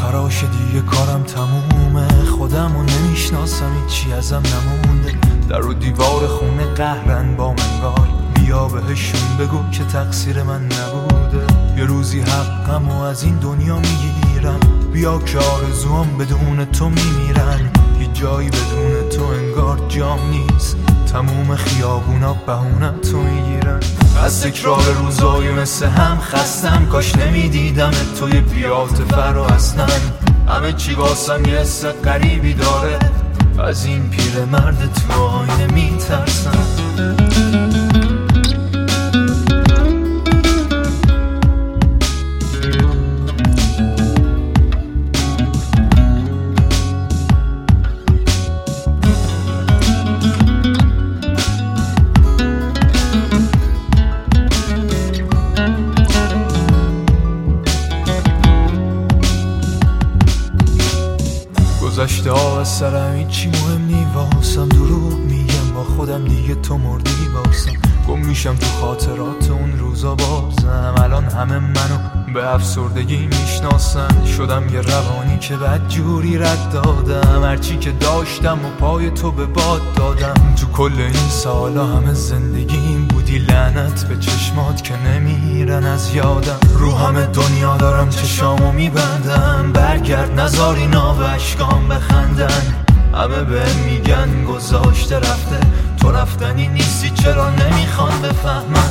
آخراش دیگه کارم تمومه، خودمو نمیشناسم، هیچی ازم نمونده. در و دیوار خونه قهرن با منگار، بیا بهشون بگو که تقصیر من نبوده. یه روزی حقمو از این دنیا میگیرم، بیا که آرزوام بدون تو میمیرن. هیچ جایی بدون تو انگار جام نیست، تموم خیابونا بهونه تو میگیرن. از تکرار روزای مثل هم خستم، کاش نمیدیدم توی بیات فرا اصلا. همه چی واسم یه حس غریبی داره، از این پیر مرد تو آینه میترسم. گذشته ها از سرم هیچی مهم نی واسم، دروغ میگم با خودم دیگه تو مردی واسم. گم میشم تو خاطرات اون روزا بازم، الان همه منو به افسردگی میشناسن. شدم یه روانی که بد جوری رد دادم، هرچی که داشتم و پای تو به باد دادم. تو کل این سالا همه زندگیم بودی، لعنت به چشمات که نمیرن از یادم. رو همه دنیا دارم چشامو میبندم، برگرد نذار اینا به اشکام بخندن. همه به میگن گذاشته رفته، تو رفتنی نیستی چرا نمیخوان بفهمن.